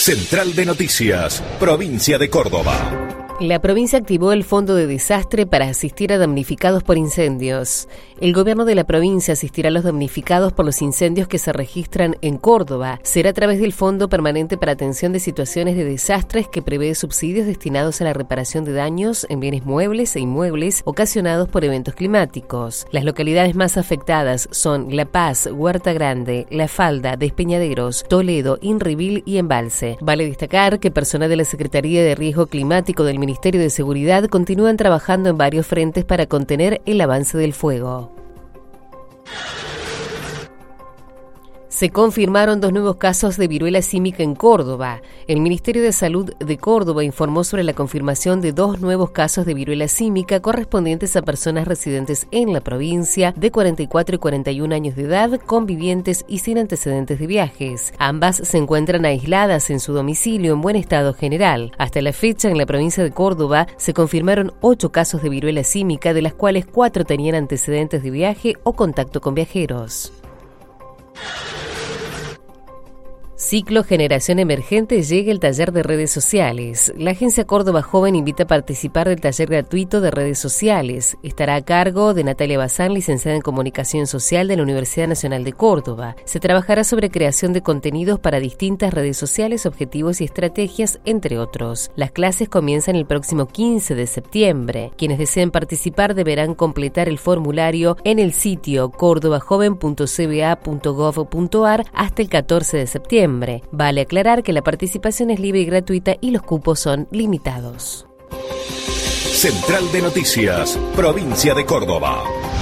Central de Noticias, Provincia de Córdoba. La provincia activó el Fondo de Desastre para asistir a damnificados por incendios. El gobierno de la provincia asistirá a los damnificados por los incendios que se registran en Córdoba. Será a través del Fondo Permanente para Atención de Situaciones de Desastres, que prevé subsidios destinados a la reparación de daños en bienes muebles e inmuebles ocasionados por eventos climáticos. Las localidades más afectadas son La Paz, Huerta Grande, La Falda, Despeñaderos, Toledo, Inrivil y Embalse. Vale destacar que personal de la Secretaría de Riesgo Climático del Ministerio de Seguridad continúan trabajando en varios frentes para contener el avance del fuego. Se confirmaron 2 nuevos casos de viruela símica en Córdoba. El Ministerio de Salud de Córdoba informó sobre la confirmación de 2 nuevos casos de viruela símica correspondientes a personas residentes en la provincia de 44 y 41 años de edad, convivientes y sin antecedentes de viajes. Ambas se encuentran aisladas en su domicilio en buen estado general. Hasta la fecha, en la provincia de Córdoba se confirmaron 8 casos de viruela símica, de las cuales 4 tenían antecedentes de viaje o contacto con viajeros. Ciclo Generación Emergente llega el taller de redes sociales. La Agencia Córdoba Joven invita a participar del taller gratuito de redes sociales. Estará a cargo de Natalia Bazán, licenciada en Comunicación Social de la Universidad Nacional de Córdoba. Se trabajará sobre creación de contenidos para distintas redes sociales, objetivos y estrategias, entre otros. Las clases comienzan el próximo 15 de septiembre. Quienes deseen participar deberán completar el formulario en el sitio cordobajoven.cba.gov.ar hasta el 14 de septiembre. Vale aclarar que la participación es libre y gratuita y los cupos son limitados. Central de Noticias, Provincia de Córdoba.